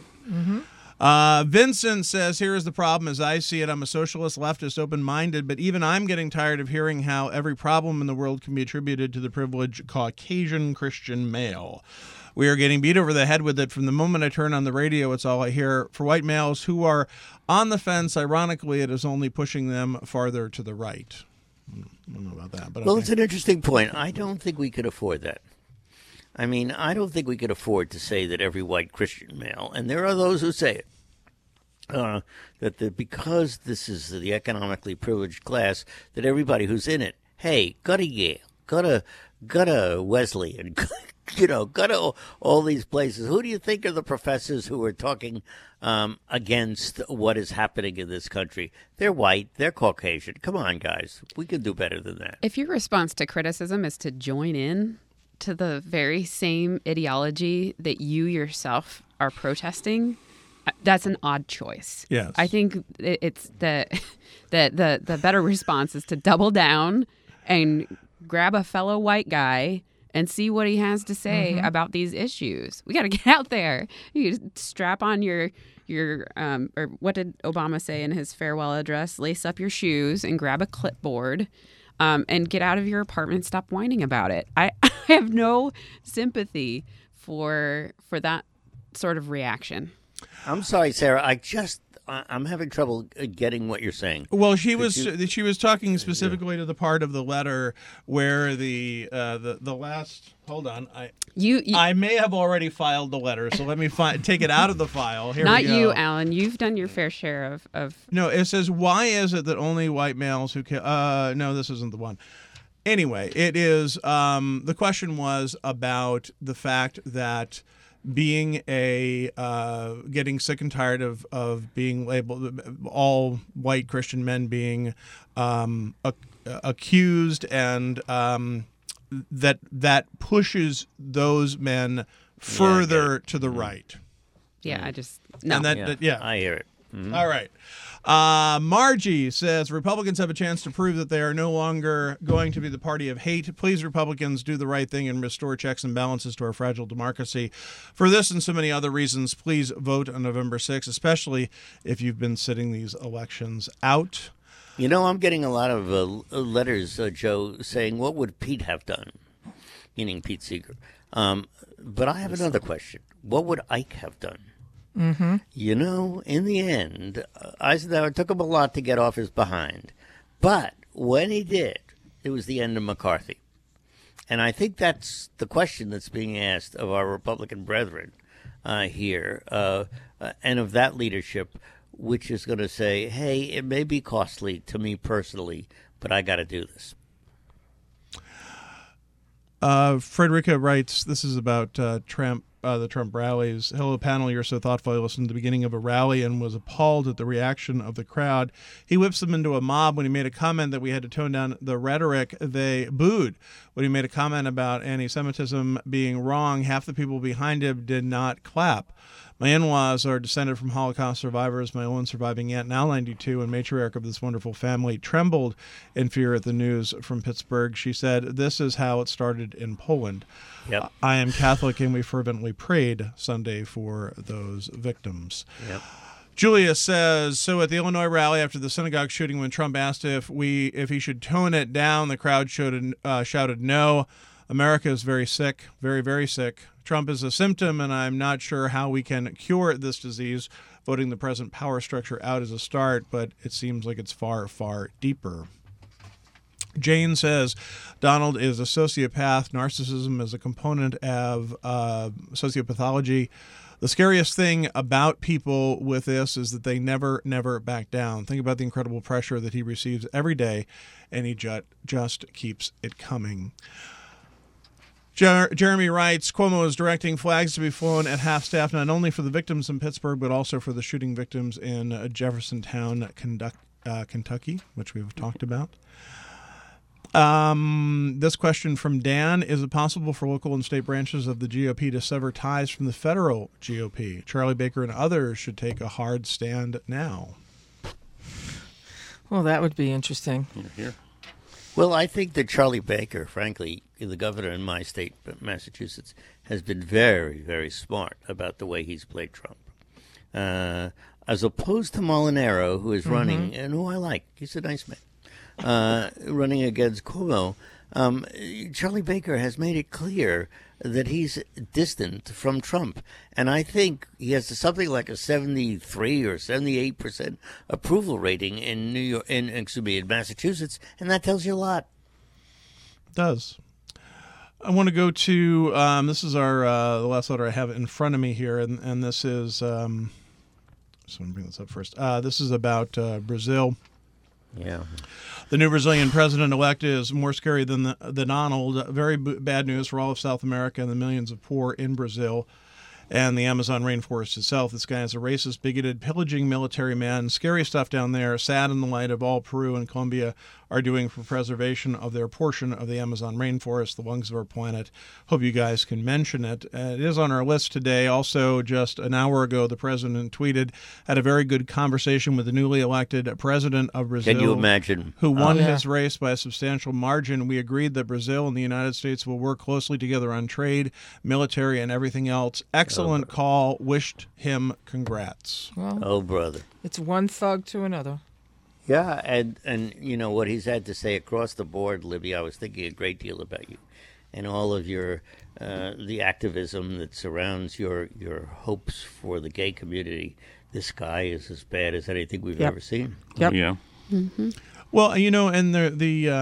Vincent says, "Here is the problem as I see it. I'm a socialist, leftist, open-minded, but even I'm getting tired of hearing how every problem in the world can be attributed to the privileged Caucasian Christian male. We are getting beat over the head with it. From the moment I turn on the radio, it's all I hear. For white males who are on the fence, ironically, it is only pushing them farther to the right." I don't know about that, but Well, okay. it's an interesting point. I don't think we could afford that. I mean, I don't think we could afford to say that every white Christian male, and there are those who say it, because this is the economically privileged class, that everybody who's in it, hey, go to Yale, go to Wesley, and go to all these places. Who do you think are the professors who are talking against what is happening in this country? They're white, they're Caucasian. Come on, guys, we can do better than that. if your response to criticism is to join in to the very same ideology that you yourself are protesting, that's an odd choice. Yes. I think it's the better response is to double down and grab a fellow white guy and see what he has to say about these issues. We got to get out there. You strap on your or what did Obama say in his farewell address? Lace up your shoes and grab a clipboard. And get out of your apartment. Stop whining about it. I have no sympathy for that sort of reaction. I'm sorry, Sarah. I'm having trouble getting what you're saying. Well, she was talking specifically to the part of the letter where the last. Hold on, I may have already filed the letter, so let me take it out of the file. Here Not we go. you, Alan. You've done your fair share of. No, it says, "Why is it that only white males who kill?" No, this isn't the one. Anyway, it is the question was about the fact that being getting sick and tired of being labeled, all white Christian men being accused, and that pushes those men further to the right. Yeah, I just no. And I hear it. Mm-hmm. All right. Margie says Republicans have a chance to prove that they are no longer going to be the party of hate. Please, Republicans, do the right thing and restore checks and balances to our fragile democracy. For this and so many other reasons, please vote on November 6th, especially if you've been sitting these elections out. You know, I'm getting a lot of letters, Joe, saying, what would Pete have done? Meaning Pete Seeger. But I have another question. What would Ike have done? Mm-hmm. You know, in the end, Eisenhower took him a lot to get off his behind. But when he did, it was the end of McCarthy. And I think that's the question that's being asked of our Republican brethren here and of that leadership, which is going to say, hey, it may be costly to me personally, but I got to do this. Frederica writes, this is about Trump. The Trump rallies. Hello, panel. You're so thoughtful. I listened to the beginning of a rally and was appalled at the reaction of the crowd. He whips them into a mob. When he made a comment that we had to tone down the rhetoric, they booed. When he made a comment about anti-Semitism being wrong, half the people behind him did not clap. My in-laws are descended from Holocaust survivors. My own surviving aunt, now 92, and matriarch of this wonderful family, trembled in fear at the news from Pittsburgh. She said, this is how it started in Poland. Yep. I am Catholic, and we fervently prayed Sunday for those victims. Yep. Julia says, so at the Illinois rally after the synagogue shooting, when Trump asked if he should tone it down, the crowd shouted no. America is very sick, very, very sick. Trump is a symptom, and I'm not sure how we can cure this disease. Voting the present power structure out is a start, but it seems like it's far, far deeper. Jane says, Donald is a sociopath. Narcissism is a component of sociopathology. The scariest thing about people with this is that they never, never back down. Think about the incredible pressure that he receives every day, and he just keeps it coming. Jeremy writes, Cuomo is directing flags to be flown at half-staff, not only for the victims in Pittsburgh, but also for the shooting victims in Jeffersontown, Kentucky, which we've talked about. This question from Dan, is it possible for local and state branches of the GOP to sever ties from the federal GOP? Charlie Baker and others should take a hard stand now. Well, that would be interesting. Here. Well, I think that Charlie Baker, frankly, the governor in my state, Massachusetts, has been very, very smart about the way he's played Trump. As opposed to Molinaro, who is running, and who I like. He's a nice man. Running against Cuomo. Charlie Baker has made it clear that he's distant from Trump. And I think he has something like a 73 or 78% approval rating in in Massachusetts, and that tells you a lot. It does. I want to go to this is our the last letter I have in front of me here, and this is so I'm going to bring this up first. This is about Brazil. Yeah. The new Brazilian president-elect is more scary than Donald. Very bad news for all of South America and the millions of poor in Brazil and the Amazon rainforest itself. This guy is a racist, bigoted, pillaging military man. Scary stuff down there. Sad in the light of all Peru and Colombia are doing for preservation of their portion of the Amazon rainforest, the lungs of our planet. Hope you guys can mention it. It is on our list today. Also, just an hour ago, the president tweeted, had a very good conversation with the newly elected president of Brazil. Can you imagine? Who won his race by a substantial margin. We agreed that Brazil and the United States will work closely together on trade, military, and everything else. Excellent call. Wished him congrats. Well, Oh, brother. it's one thug to another. Yeah, and you know what he's had to say across the board, Libby. I was thinking a great deal about you and all of your the activism that surrounds your hopes for the gay community. This guy is as bad as anything we've ever seen. Yep. Yeah. Mm-hmm. Well, you know, and that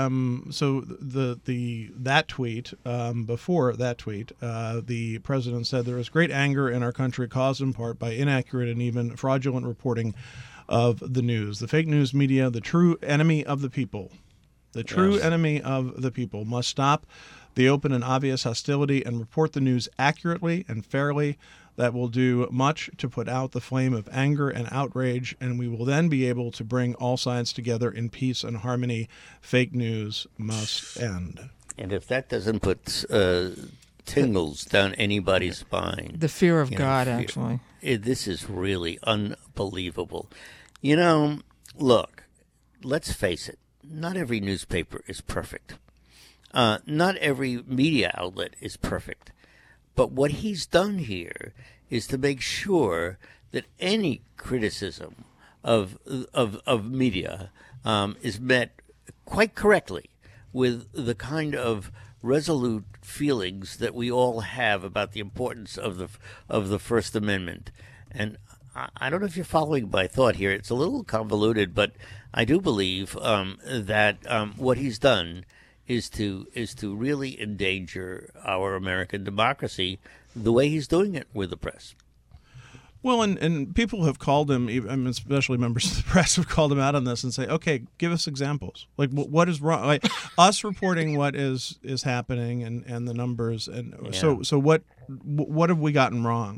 tweet before that tweet, the president said there is great anger in our country caused in part by inaccurate and even fraudulent reporting of the news. The fake news media, the true enemy of the people. the true Yes. enemy of the people, must stop the open and obvious hostility and report the news accurately and fairly. That will do much to put out the flame of anger and outrage, and we will then be able to bring all sides together in peace and harmony. Fake news must end. And if that doesn't put tingles down anybody's spine, The fear of You know, God, fear. actually. this is really unbelievable. You know, look, let's face it, not every newspaper is perfect. Not every media outlet is perfect. But what he's done here is to make sure that any criticism of media is met quite correctly with the kind of resolute feelings that we all have about the importance of the First Amendment. And I don't know if you're following my thought here. It's a little convoluted, but I do believe that what he's done is to really endanger our American democracy the way he's doing it with the press. Well, and people have called him, especially members of the press, have called him out on this and say, okay, give us examples. Like, what is wrong? Like, us reporting what is happening and the numbers. And Yeah. so what have we gotten wrong?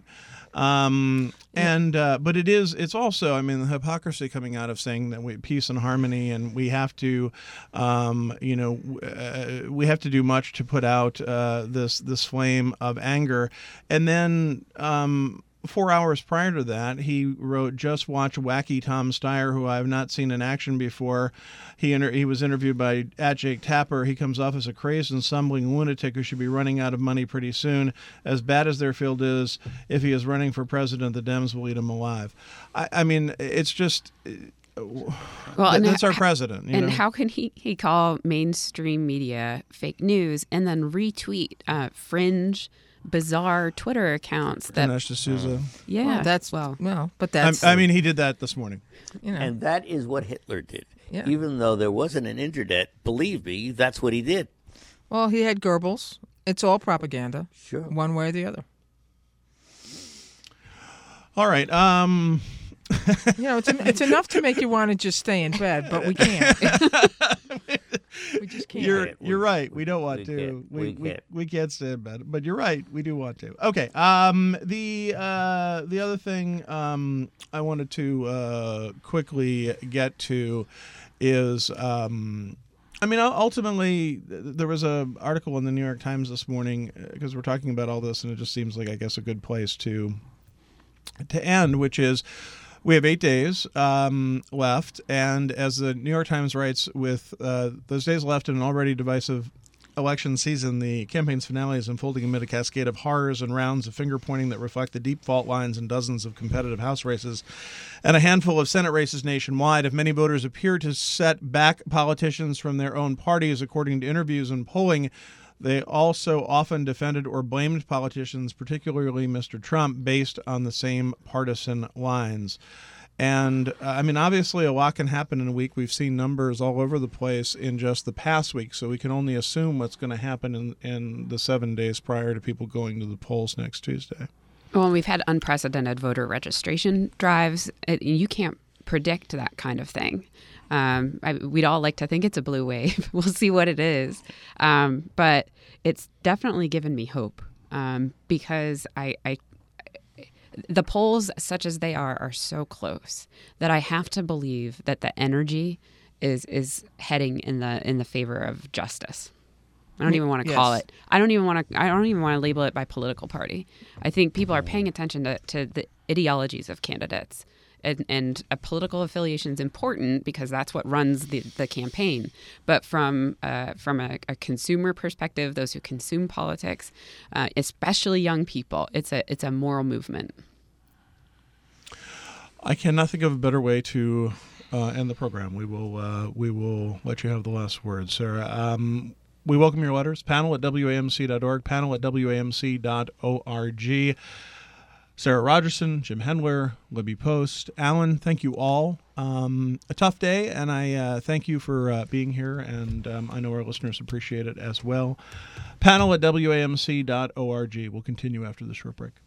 But it's also, I mean, the hypocrisy coming out of saying that we peace and harmony, and we have to, we have to do much to put out this flame of anger, and then 4 hours prior to that, he wrote, "Just watch Wacky Tom Steyer, who I have not seen in action before." He was interviewed by Jake Tapper. He comes off as a crazed and stumbling lunatic who should be running out of money pretty soon. As bad as their field is, if he is running for president, the Dems will eat him alive. I mean, it's just... Well, that's our president. And how can he call mainstream media fake news and then retweet fringe, bizarre Twitter accounts that? Dinesh D'Souza. Yeah, But that's I mean, he did that this morning. And that is what Hitler did. Yeah. Even though there wasn't an internet, believe me, that's what he did. well, he had Goebbels. It's all propaganda, Sure. one way or the other. All right. It's enough to make you want to just stay in bed, but we can't. We just can't. You're right. We don't want We to. can't. We can't stay in bed. But you're right. We do want to. Okay. The other thing I wanted to quickly get to is ultimately there was a article in the New York Times this morning because we're talking about all this, and it just seems like, I guess, a good place to end, which is, we have 8 days left, and as the New York Times writes, with those days left in an already divisive election season, the campaign's finale is unfolding amid a cascade of horrors and rounds of finger-pointing that reflect the deep fault lines in dozens of competitive House races and a handful of Senate races nationwide. If many voters appear to set back politicians from their own parties, according to interviews and polling, they also often defended or blamed politicians, particularly Mr. Trump, based on the same partisan lines. And, obviously a lot can happen in a week. We've seen numbers all over the place in just the past week, so we can only assume what's going to happen in the 7 days prior to people going to the polls next Tuesday. Well, we've had unprecedented voter registration drives. You can't predict that kind of thing. We'd all like to think it's a blue wave. We'll see what it is. But it's definitely given me hope because the polls, such as they are so close that I have to believe that the energy is heading in the favor of justice. I don't even want to call it. I don't even want to label it by political party. I think people are paying attention to the ideologies of candidates. And a political affiliation is important because that's what runs the campaign. But from a consumer perspective, those who consume politics, especially young people, it's a moral movement. I cannot think of a better way to end the program. We will let you have the last word, Sarah. We welcome your letters. panel@wamc.org, panel@wamc.org. Sarah Rogerson, Jim Hendler, Libby Post, Alan, thank you all. A tough day, and I thank you for being here, and I know our listeners appreciate it as well. Panel@wamc.org. We'll continue after the short break.